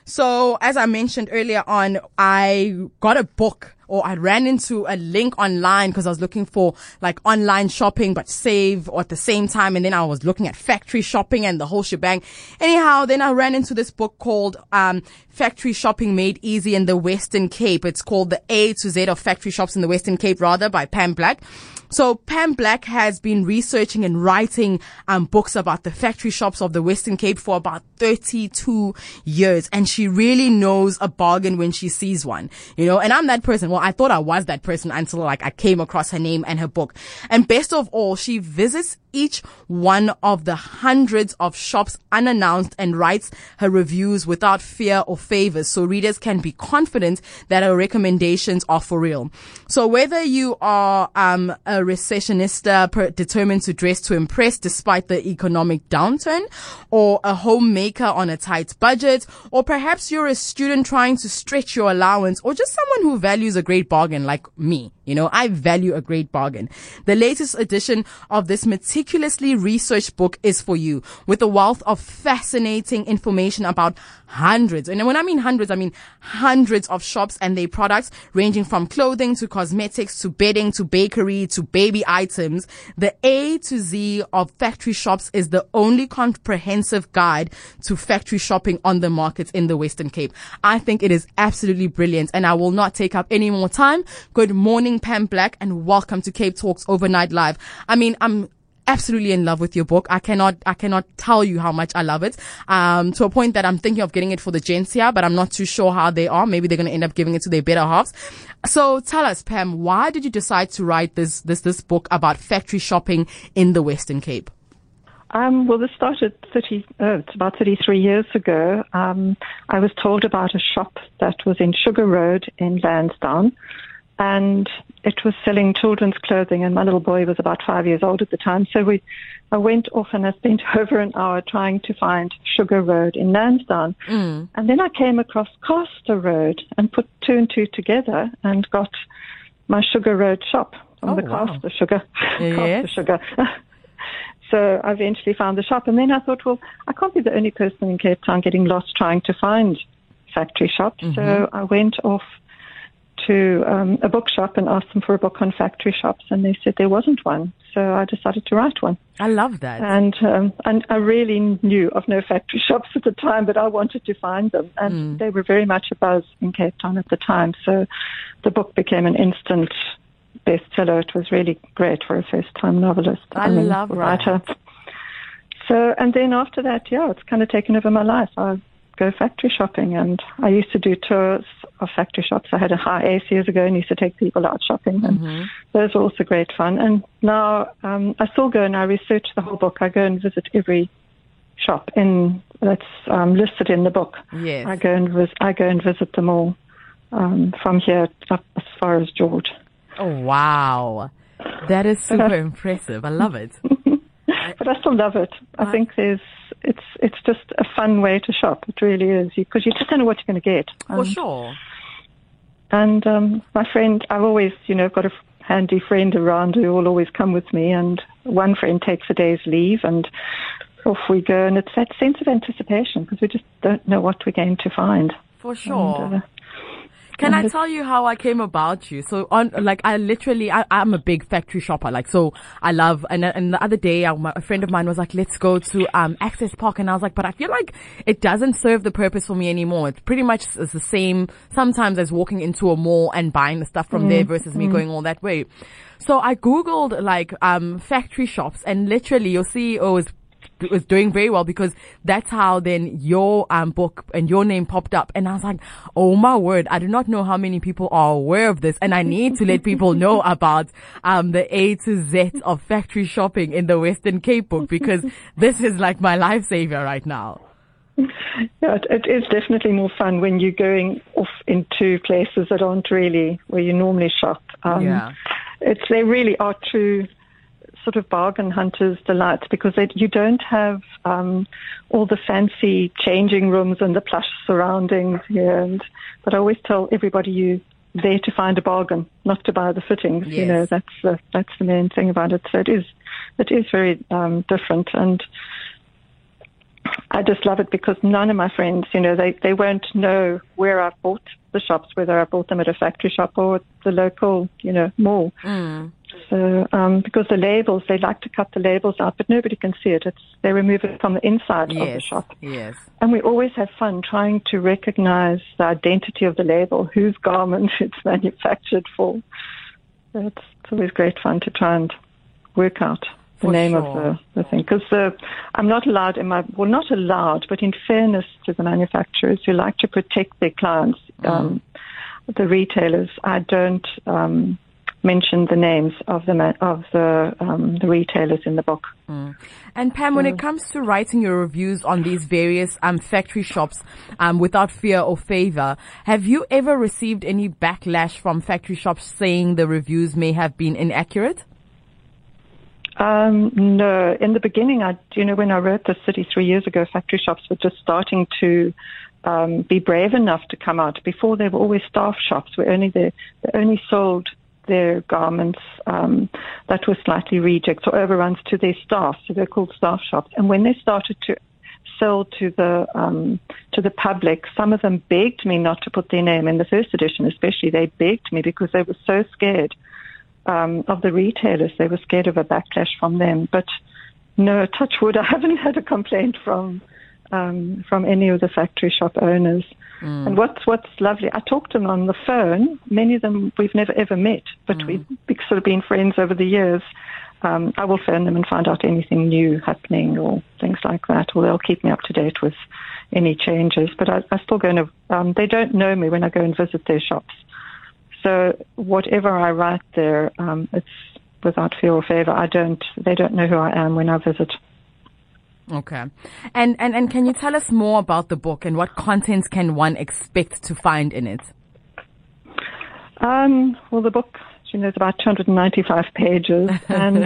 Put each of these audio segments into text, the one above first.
So as I mentioned earlier on, I got a book, or I ran into a link online because I was looking for like online shopping but save at the same time. And then I was looking at factory shopping and the whole shebang. Anyhow, then I ran into this book called Factory Shopping Made Easy in the Western Cape. It's called The A to Z of Factory Shops in the Western Cape, rather, by Pam Black. So Pam Black has been researching and writing books about the factory shops of the Western Cape for about 32 years. And she really knows a bargain when she sees one, you know, and I'm that person. Well, I thought I was that person until like I came across her name and her book. And best of all, she visits each one of the hundreds of shops unannounced and writes her reviews without fear or favors, so readers can be confident that her recommendations are for real. So whether you are a recessionista determined to dress to impress despite the economic downturn, or a homemaker on a tight budget, or perhaps you're a student trying to stretch your allowance, or just someone who values a great bargain like me. You know, I value a great bargain. The latest edition of this meticulously researched book is for you, with a wealth of fascinating information about hundreds. And when I mean hundreds, I mean hundreds of shops and their products, ranging from clothing to cosmetics to bedding to bakery to baby items. The A to Z of factory shops is the only comprehensive guide to factory shopping on the markets in the Western Cape. I think it is absolutely brilliant, and I will not take up any more time. Good morning, Pam Black, and welcome to Cape Talks Overnight Live. I mean, I'm absolutely in love with your book. I cannot tell you how much I love it. To a point that I'm thinking of getting it for the gents here, but I'm not too sure how they are. Maybe they're going to end up giving it to their better halves. So tell us, Pam, why did you decide to write this book about factory shopping in the Western Cape? Well, this started it's about 33 years ago. I was told about a shop that was in Sugar Road in Lansdowne, and it was selling children's clothing, and my little boy was about 5 years old at the time. So I went off and I spent over an hour trying to find Sugar Road in Lansdowne. And then I came across Caster Road and put two and two together and got my Sugar Road shop on Caster Sugar. Caster Sugar. So I eventually found the shop, and then I thought, well, I can't be the only person in Cape Town getting lost trying to find factory shops. So I went off to a bookshop and asked them for a book on factory shops, and they said there wasn't one. So I decided to write one. I love that. And I really knew of no factory shops at the time, but I wanted to find them, and they were very much a buzz in Cape Town at the time. So the book became an instant bestseller. It was really great for a first-time novelist. I love writer. That. So, and then after that, it's kind of taken over my life. I go factory shopping, and I used to do tours of factory shops. I had a high ace years ago and used to take people out shopping, and those were also great fun. And now I still go and I research the whole book. I go and visit every shop that's listed in the book. Yes. I go and visit them all from here up as far as George. Oh, wow. That is super impressive. I love it. But I still love it. I think it's just a fun way to shop. It really is, because you just don't know what you're going to get. For sure. And my friend, I've always, got a handy friend around who will always come with me, and one friend takes a day's leave, and off we go. And it's that sense of anticipation, because we just don't know what we're going to find. For sure. Can I tell you how I came about you? So I'm a big factory shopper. So I love, and the other day, a friend of mine was like, let's go to, Access Park. And I was like, but I feel like it doesn't serve the purpose for me anymore. It's pretty much the same sometimes as walking into a mall and buying the stuff from there versus me going all that way. So I Googled factory shops, and literally your CEO was doing very well, because that's how then your book and your name popped up. And I was like, oh my word, I do not know how many people are aware of this, and I need to let people know about the A to Z of factory shopping in the Western Cape book, because this is like my lifesaver right now. Yeah, it is definitely more fun when you're going off into places that aren't really where you normally shop. They really are true sort of bargain hunters' delight, because you don't have all the fancy changing rooms and the plush surroundings here. But I always tell everybody you're there to find a bargain, not to buy the fittings. Yes. That's the main thing about it. So it is very different. And I just love it because none of my friends, they won't know where I've bought the shops, whether I bought them at a factory shop or at the local, mall. So, because the labels, they like to cut the labels out, but nobody can see it. They remove it from the inside of the shop. Yes. And we always have fun trying to recognize the identity of the label, whose garment it's manufactured for. So it's always great fun to try and work out the name of the thing. Because I'm not allowed not allowed, but in fairness to the manufacturers who like to protect their clients, the retailers, I don't mention the names of the retailers in the book. And Pam, when it comes to writing your reviews on these various factory shops without fear or favor, have you ever received any backlash from factory shops saying the reviews may have been inaccurate? No. In the beginning, when I wrote this 33 years ago, factory shops were just starting to be brave enough to come out. Before, they were always staff shops. They only sold their garments that were slightly rejects or overruns to their staff, so they're called staff shops. And when they started to sell to the public, some of them begged me not to put their name in the first edition. Especially, they begged me because they were so scared of the retailers. They were scared of a backlash from them. But no, touch wood, I haven't had a complaint from any of the factory shop owners. And what's lovely, I talked to them on the phone. Many of them we've never ever met, but we've sort of been friends over the years. I will phone them and find out anything new happening or things like that, or they'll keep me up to date with any changes. But I still go and they don't know me when I go and visit their shops. So whatever I write there, it's without fear or favor. They don't know who I am when I visit. Okay. And can you tell us more about the book and what contents can one expect to find in it? Well, the book, is about 295 pages and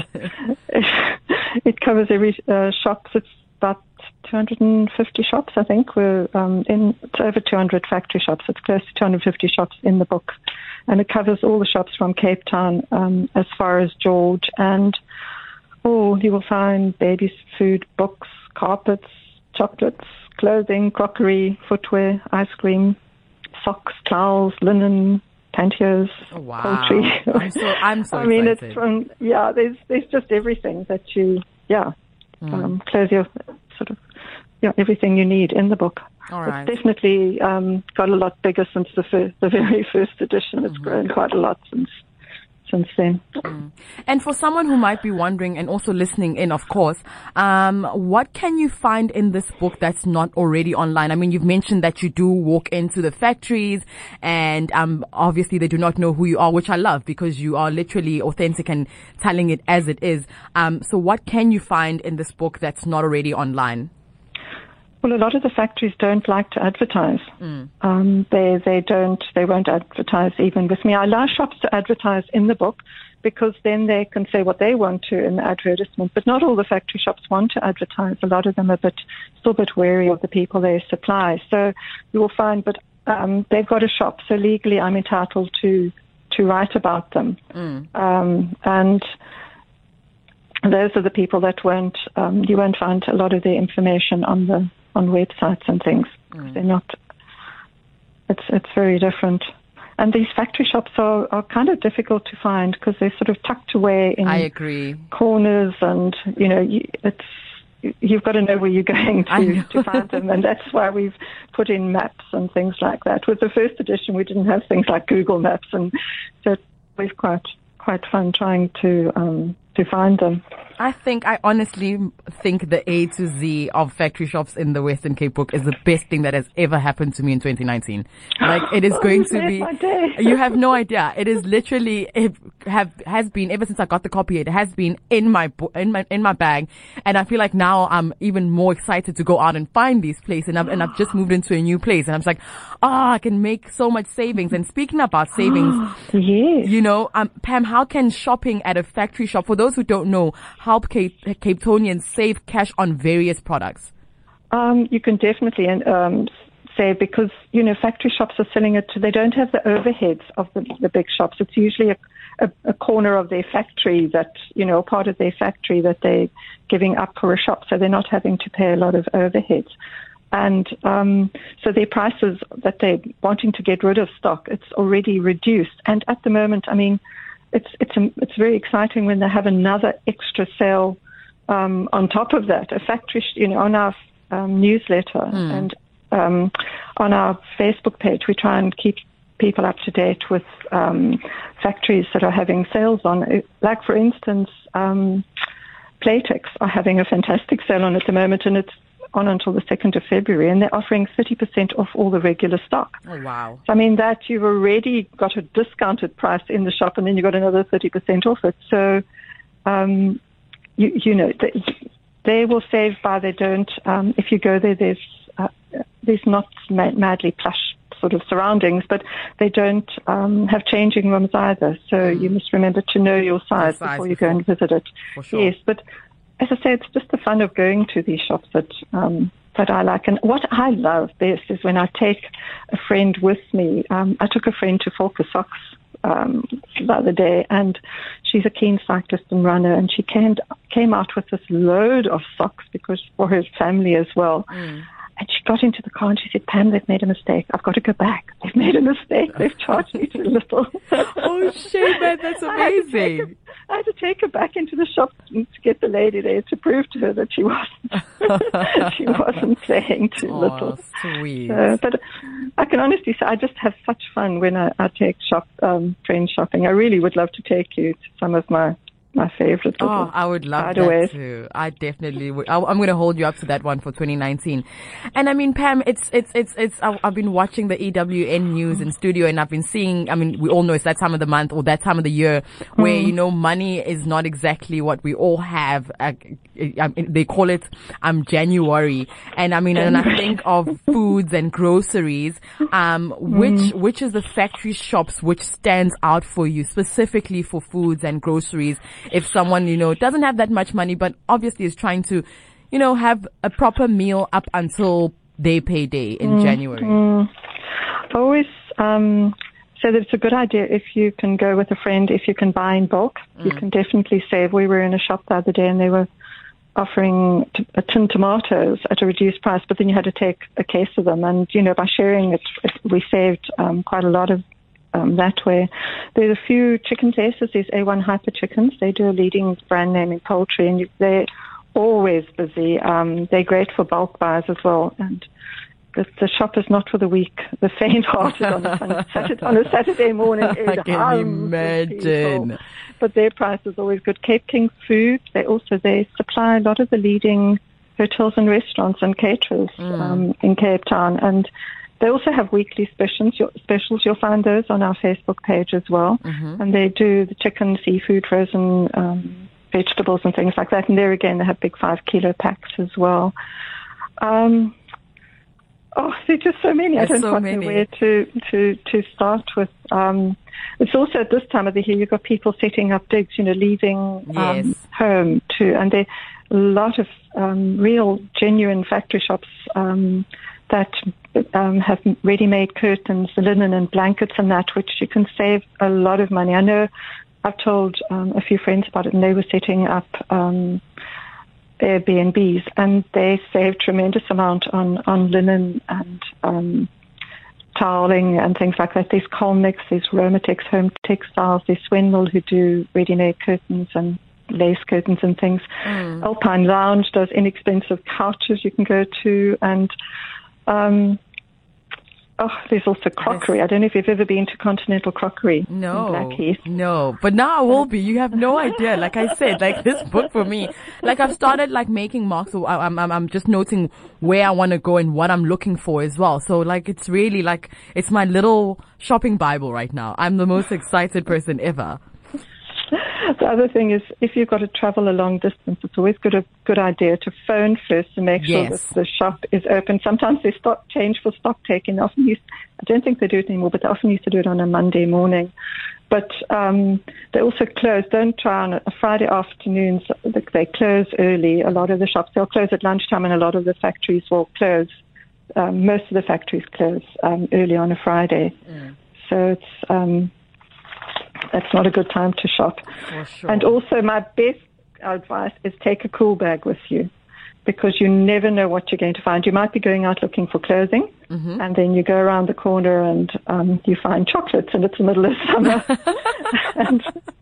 it covers every shops. It's about 250 shops, I think. It's over 200 factory shops. It's close to 250 shops in the book. And it covers all the shops from Cape Town as far as George. And you will find babies' food, books, carpets, chocolates, clothing, crockery, footwear, ice cream, socks, towels, linen, pantyhose, poultry. I'm so I mean, excited. it's there's just everything that clothes, everything you need in the book. All right. It's definitely got a lot bigger since the very first edition. It's grown quite a lot since then. And for someone who might be wondering and also listening in, of course, what can you find in this book that's not already online? I mean, you've mentioned that you do walk into the factories and obviously they do not know who you are, which I love because you are literally authentic and telling it as it is. So what can you find in this book that's not already online? Well, a lot of the factories don't like to advertise. They won't advertise even with me. I allow shops to advertise in the book because then they can say what they want to in the advertisement. But not all the factory shops want to advertise. A lot of them are still a bit wary of the people they supply. So you will find, but they've got a shop, so legally I'm entitled to write about them. And those are the people that you won't find a lot of their information on websites and things. They're not. It's very different. And these factory shops are kind of difficult to find because they're sort of tucked away in corners, and you've got to know where you're going to find them, and that's why we've put in maps and things like that. With the first edition, we didn't have things like Google Maps, and so it was quite fun trying to find them. I honestly think the A to Z of factory shops in the Western Cape book is the best thing that has ever happened to me in 2019. Like, it is going to be, you have no idea. It is literally, has been ever since I got the copy. It has been in my bag. And I feel like now I'm even more excited to go out and find these places. And I've just moved into a new place and I'm just like, I can make so much savings. And speaking about savings, yes. Pam, how can shopping at a factory shop, for those who don't know, help Cape Townians save cash on various products? You can definitely say, because, you know, factory shops are selling it they don't have the overheads of the big shops. It's usually a corner of their factory that, you know, part of their factory that they're giving up for a shop, so they're not having to pay a lot of overheads. And so their prices that they're wanting to get rid of stock, it's already reduced. And at the moment, I mean, it's very exciting when they have another extra sale on top of that. A factory, you know, on our newsletter and on our Facebook page, we try and keep people up to date with factories that are having sales on. Like, for instance, Playtex are having a fantastic sale on at the moment, and it's on until the 2nd of February, and they're offering 30% off all the regular stock. Oh, wow. So, I mean, that you've already got a discounted price in the shop, and then you've got another 30% off it. So, you know, they will save by they don't. If you go there, there's not madly plush sort of surroundings, but they don't have changing rooms either. So you must remember to know your size before you go and visit it. For sure. Yes, but as I say, it's just the fun of going to these shops that I like. And what I love best is when I take a friend with me. I took a friend to Volker Socks the other day, and she's a keen cyclist and runner, and she came out with this load of socks because for her family as well. And she got into the car and she said, "Pam, they've made a mistake. I've got to go back. They've made a mistake. They've charged me too little." Oh, shame, man. That's amazing. I had to take her back into the shop to get the lady there to prove to her that she wasn't saying too little. Sweet. But I can honestly say I just have such fun when I take friend shopping. I really would love to take you to some of my favorite. Oh, I would love that too. I definitely would. I'm going to hold you up to that one for 2019. And I mean, Pam, I've been watching the EWN news in studio, and I've been seeing, I mean, we all know it's that time of the month or that time of the year where, you know, money is not exactly what we all have. They call it, January. And I mean, and I think of foods and groceries, which is the factory shops which stands out for you specifically for foods and groceries? If someone, you know, doesn't have that much money, but obviously is trying to, you know, have a proper meal up until their payday in January. I always say that it's a good idea if you can go with a friend, if you can buy in bulk. You can definitely save. We were in a shop the other day and they were offering a tin tomatoes at a reduced price, but then you had to take a case of them. And, you know, by sharing it we saved quite a lot of that way. There's a few chicken places. There's A1 Hyper Chickens. They do a leading brand name in poultry, and they're always busy. They're great for bulk buys as well. And the shop is not for the weak, the faint-hearted on a Saturday morning. I can imagine. But their price is always good. Cape King Food, they supply a lot of the leading hotels and restaurants and caterers in Cape Town. And they also have weekly specials. You'll find those on our Facebook page as well. And they do the chicken, seafood, frozen vegetables and things like that. And there again, they have big 5-kilo packs as well. There's just so many. I don't quite know where to start with. It's also at this time of the year, you've got people setting up digs, you know, leaving home too. And there are a lot of real, genuine factory shops that have ready-made curtains, linen and blankets and that, which you can save a lot of money. I know I've told a few friends about it, and they were setting up Airbnbs, and they saved tremendous amount on linen and toweling and things like that. There's Colmix, there's Romatex Home Textiles, there's Swenwell who do ready-made curtains and lace curtains and things. Alpine Lounge does inexpensive couches you can go to, and there's also crockery. I don't know if you've ever been to Continental Crockery in Blackheath. No, but now I will be. You have no idea. Like I said, like this book for me, like I've started like making marks. So I'm just noting where I want to go and what I'm looking for as well. So like it's really like it's my little shopping Bible right now. I'm the most excited person ever. The other thing is, if you've got to travel a long distance, it's always a good idea to phone first to make sure that the shop is open. Sometimes they change for stock taking. I don't think they do it anymore, but they often used to do it on a Monday morning. But they also close. Don't try on a Friday afternoons. They close early. A lot of the shops, they'll close at lunchtime, and a lot of the factories will close most of the factories close early on a Friday. So that's not a good time to shop. For sure. And also my best advice is take a cool bag with you, because you never know what you're going to find. You might be going out looking for clothing, and then you go around the corner and you find chocolates, and it's the middle of summer. and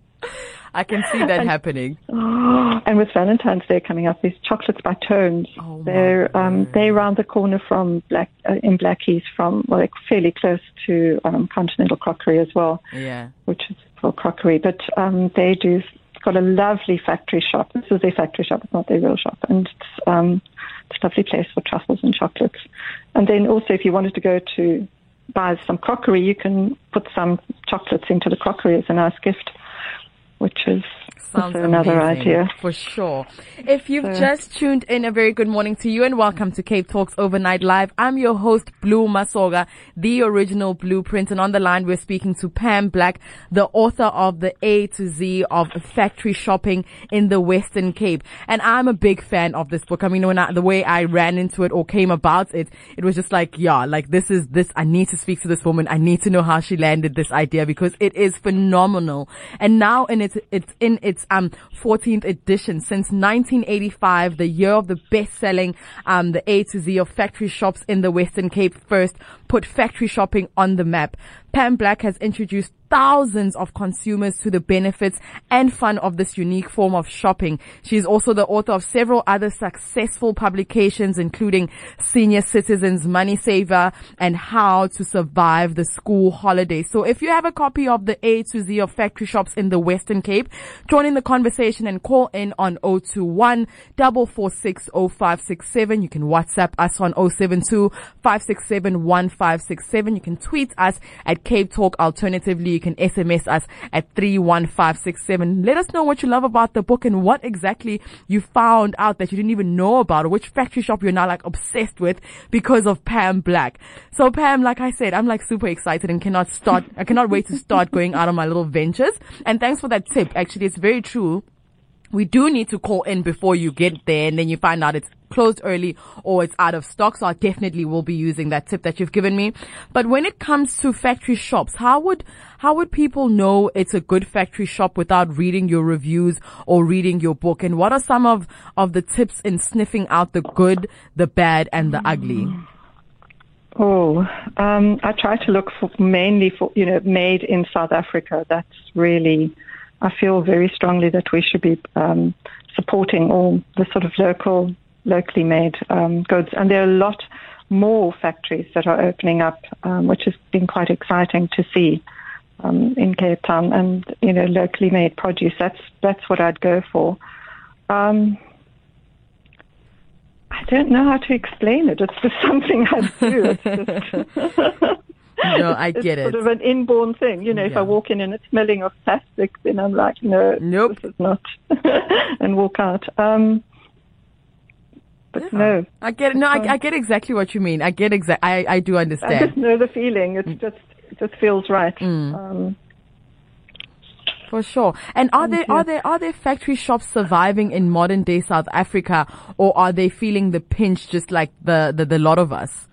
I can see that happening. And with Valentine's Day coming up, there's chocolates by Tones. They're around the corner from in Blackheath, they're fairly close to Continental Crockery as well. Yeah, which is for crockery. But they do got a lovely factory shop. This is their factory shop; it's not their real shop, and it's a lovely place for truffles and chocolates. And then also, if you wanted to go to buy some crockery, you can put some chocolates into the crockery as a nice gift, which is also another idea. For sure. If you've just tuned in, a very good morning to you and welcome to Cape Talks Overnight Live. I'm your host, Blue Masoga, the original Blueprint. And on the line, we're speaking to Pam Black, the author of The A to Z of Factory Shopping in the Western Cape. And I'm a big fan of this book. I mean, the way I ran into it or came about it, it was just like, I need to speak to this woman. I need to know how she landed this idea, because it is phenomenal. And now it's in its 14th edition. Since 1985, the year of the best-selling The A to Z of Factory Shops in the Western Cape first put factory shopping on the map. Pam Black has introduced thousands of consumers to the benefits and fun of this unique form of shopping. She is also the author of several other successful publications, including Senior Citizens Money Saver and How to Survive the School Holiday. So if you have a copy of The A to Z of Factory Shops in the Western Cape, join in the conversation and call in on 021 446 0567. You can WhatsApp us on 072 567 1567. You can tweet us at Cape Talk. Alternatively, you can SMS us at 31567. Let us know what you love about the book and what exactly you found out that you didn't even know about, or which factory shop you're now like obsessed with because of Pam Black. So Pam, like I said, I'm like super excited and I cannot wait to start going out on my little ventures. And thanks for that tip. Actually, it's very true. We do need to call in before you get there, and then you find out it's closed early or it's out of stock. So I definitely will be using that tip that you've given me. But when it comes to factory shops, how would people know it's a good factory shop without reading your reviews or reading your book? And what are some of the tips in sniffing out the good, the bad, and the ugly? I try to look mainly for made in South Africa. That's really, I feel very strongly that we should be supporting all the sort of locally made goods. And there are a lot more factories that are opening up, which has been quite exciting to see in Cape Town. And, locally made produce, that's what I'd go for. I don't know how to explain it. It's just something I do. It's just No, I get it. It's sort of an inborn thing. If I walk in and it's smelling of plastic, then I'm like, no, nope, this is not, and walk out. But no. I get it. No, I get exactly what you mean. I do understand. I just know the feeling. It just feels right. For sure. And are there factory shops surviving in modern day South Africa, or are they feeling the pinch just like the lot of us?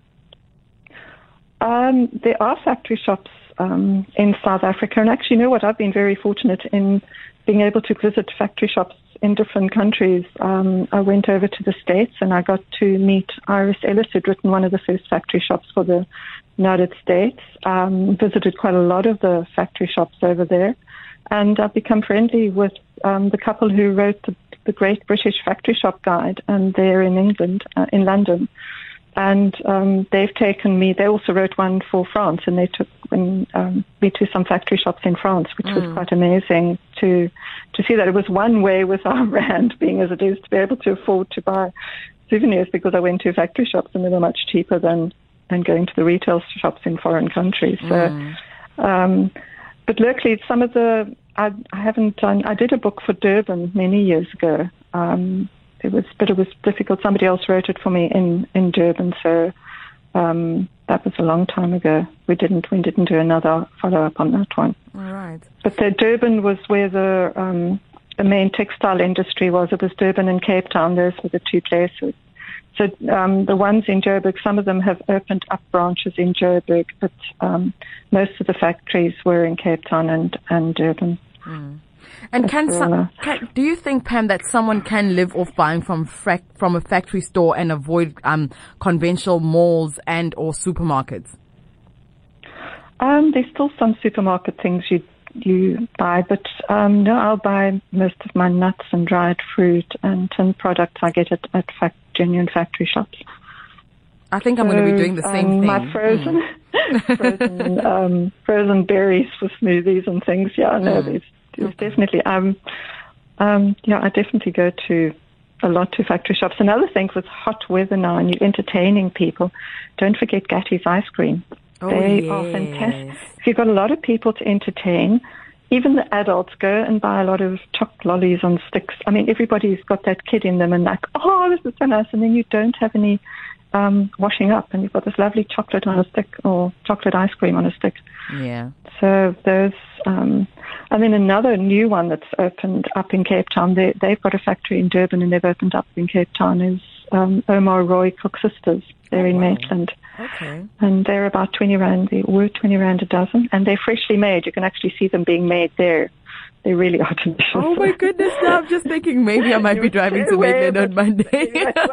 There are factory shops in South Africa, and actually, you know what? I've been very fortunate in being able to visit factory shops in different countries. I went over to the States and I got to meet Iris Ellis, who'd written one of the first factory shops for the United States. Visited quite a lot of the factory shops over there, and I've become friendly with the couple who wrote the Great British Factory Shop Guide, and they're in England, in London. And they've taken me. They also wrote one for France, and they took me to some factory shops in France, which was quite amazing to see that. It was one way with our rand being as it is to be able to afford to buy souvenirs, because I went to factory shops and they were much cheaper than going to the retail shops in foreign countries. So, but locally, some of the I haven't done. I did a book for Durban many years ago. It was difficult. Somebody else wrote it for me in Durban, so that was a long time ago. We didn't do another follow-up on that one. All right. But Durban was where the main textile industry was. It was Durban and Cape Town. Those were the two places. So the ones in Joburg, some of them have opened up branches in Joburg, but most of the factories were in Cape Town and Durban. Mm. And do you think, Pam, that someone can live off buying from a factory store and avoid conventional malls and or supermarkets? There's still some supermarket things you buy, but no, I'll buy most of my nuts and dried fruit and tin products I get at genuine factory shops. I think I'm going to be doing the same thing. My frozen berries for smoothies and things. Yeah, no, there's definitely. I definitely go to a lot to factory shops. Another thing with hot weather now, and you're entertaining people, don't forget Gatti's ice cream. They are fantastic. If you've got a lot of people to entertain, even the adults go and buy a lot of chocolate lollies on sticks. I mean, everybody's got that kid in them and like, oh, this is so nice. And then you don't have any washing up, and you've got this lovely chocolate on a stick or chocolate ice cream on a stick. Yeah. So there's, and then another new one that's opened up in Cape Town. They've got a factory in Durban and they've opened up in Cape Town. Is Omar Roy Cook Sisters. They're in Maitland. Okay. And they're about 20 rand. They were 20 rand a dozen, and they're freshly made. You can actually see them being made there. They really are delicious. Oh my goodness! Now I'm just thinking maybe I might be driving to Maitland on Monday.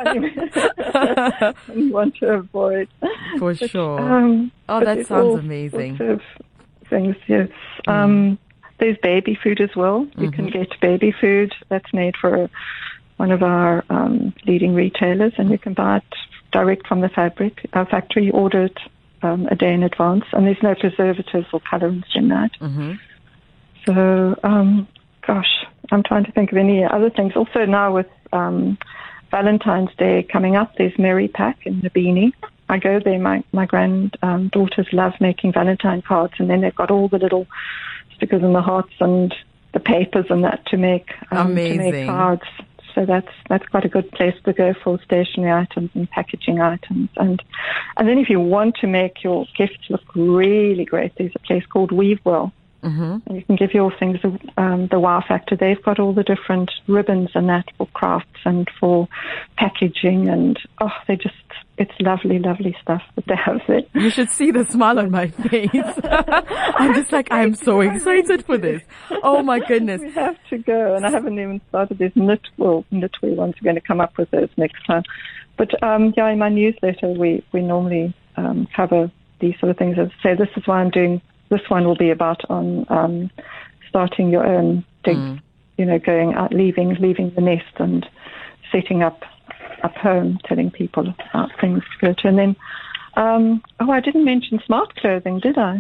You want to avoid for sure. That sounds amazing. Sorts of things, yes. There's baby food as well. You can get baby food that's made for one of our leading retailers, and you can buy it direct from the factory. You order it a day in advance, and there's no preservatives or colorants in that. Mm-hmm. So, I'm trying to think of any other things. Also now with Valentine's Day coming up, there's Mary Pack in Nabini. I go there. My granddaughters love making Valentine cards, and then they've got all the little stickers and the hearts and the papers and that to make cards. So that's quite a good place to go for stationery items and packaging items. And then if you want to make your gifts look really great, there's a place called Weavewell. Mm-hmm. And you can give your things the wow factor. They've got all the different ribbons and that for crafts and for packaging, and it's lovely, lovely stuff that they have there. You should see the smile on my face. I'm just like, I'm so excited for this. Oh my goodness. We have to go, and I haven't even started this knitwear ones. We're going to come up with those next time. But in my newsletter, we normally cover these sort of things. As I say, this is why I'm doing. This one will be about on starting your own dig, going out, leaving the nest and setting up home, telling people about things to go to. And then, I didn't mention smart clothing, did I?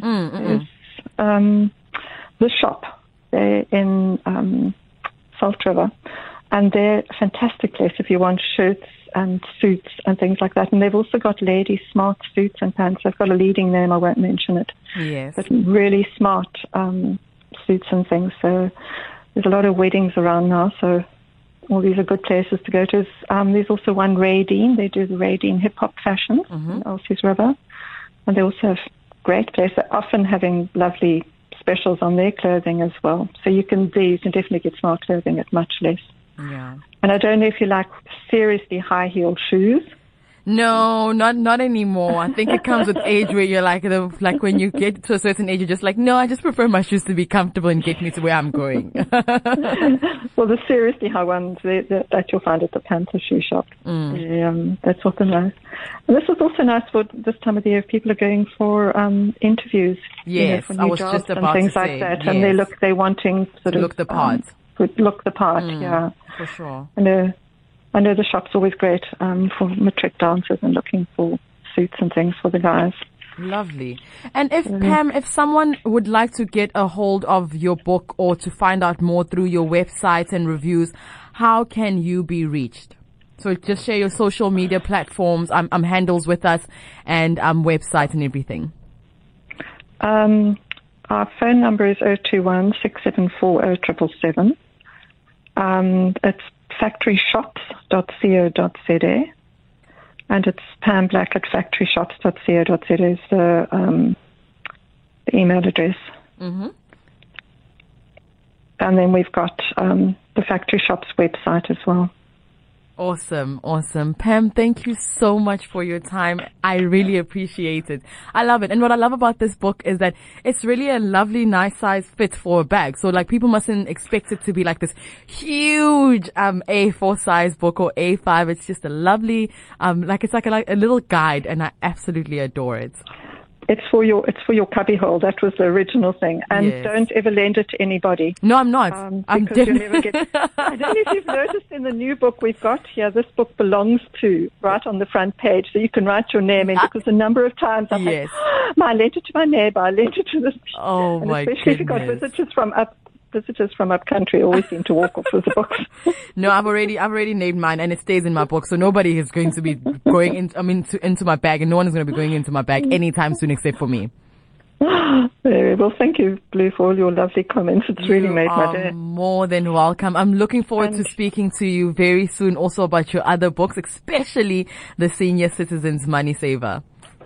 The shop. They're in Salt River, and they're a fantastic place if you want shirts and suits and things like that. And they've also got ladies' smart suits and pants. They've got a leading name, I won't mention it. Yes. But really smart suits and things. So there's a lot of weddings around now, so all these are good places to go to. There's also one Ray Dean. They do the Ray Dean hip-hop fashion in Elsie's River. And they also have great places. They're often having lovely specials on their clothing as well. So you can definitely get smart clothing at much less. Yeah. And I don't know if you like seriously high-heeled shoes. No, not anymore. I think it comes with age where you're like when you get to a certain age, you're just like, no, I just prefer my shoes to be comfortable and get me to where I'm going. Well, the seriously high ones that you'll find at the Panther shoe shop. That's also nice. And this is also nice for this time of the year if people are going for interviews. Yes, for new jobs and things like that. Yes. And they're wanting sort of look the part. Look the part, yeah. For sure. I know the shop's always great for matric dancers and looking for suits and things for the guys. Lovely. And Pam, if someone would like to get a hold of your book or to find out more through your website and reviews, how can you be reached? So just share your social media platforms, handles with us, and website and everything. Our phone number is 021 674 0777. It's factoryshops.co.za, and it's Pam Black at factoryshops.co.za is the email address. Mm-hmm. And then we've got the Factory Shops website as well. Awesome. Awesome. Pam, thank you so much for your time. I really appreciate it. I love it. And what I love about this book is that it's really a lovely, nice size fit for a bag. So like people mustn't expect it to be like this huge, A4 size book or A5. It's just a lovely, it's like a little guide, and I absolutely adore it. It's for your cubbyhole. That was the original thing. And Yes. don't ever lend it to anybody. No, I'm not. I'm Because you'll never definitely. get. I don't know if you've noticed in the new book we've got here, this book belongs to, right on the front page, so you can write your name in, because a number of times I'm Yes. like, I lent it to my neighbor, I lent it to this. Oh, and my especially if you've got goodness. visitors from up country always seem to walk off with the books. No, I've already named mine, and it stays in my book, so nobody is going to be going into my bag, and no one is going to be going into my bag anytime soon except for me. Very well. Thank you, Blue, for all your lovely comments. It's really You made my are day. more than welcome. I'm looking forward to And- speaking to you very soon also about your other books, especially the Senior Citizens Money Saver.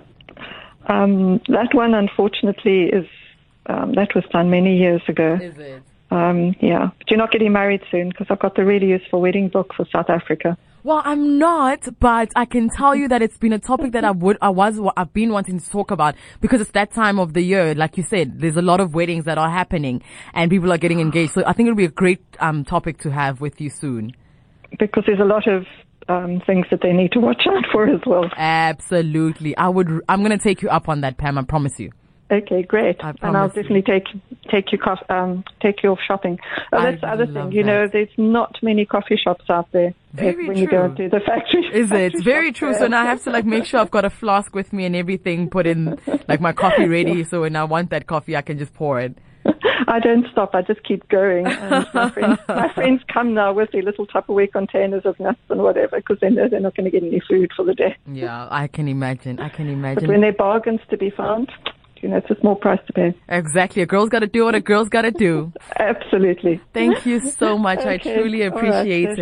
That one, unfortunately, that was done many years ago. Is it? Yeah. But you're not getting married soon, because I've got the really useful wedding book for South Africa. Well, I'm not, but I can tell you that it's been a topic that I've been wanting to talk about, because it's that time of the year. Like you said, there's a lot of weddings that are happening and people are getting engaged. So I think it'll be a great, topic to have with you soon. Because there's a lot of things that they need to watch out for as well. Absolutely. I'm going to take you up on that, Pam. I promise you. Okay, great. I And I'll promise you. definitely take you off shopping. Oh, that's the I other love thing. You know, that. there's not many coffee shops out there Very when you go true. to the factory. Is it? factory Very shops true. there. So now I have to make sure I've got a flask with me and everything put in, like my coffee ready. So when I want that coffee, I can just pour it. I don't stop. I just keep going. And my friends come now with their little Tupperware containers of nuts and whatever, because they know they're not going to get any food for the day. Yeah, I can imagine. But when there are bargains to be found, you know, it's a small price to pay. Exactly. A girl's got to do what a girl's got to do. Absolutely. Thank you so much. I Okay. truly All right. appreciate it.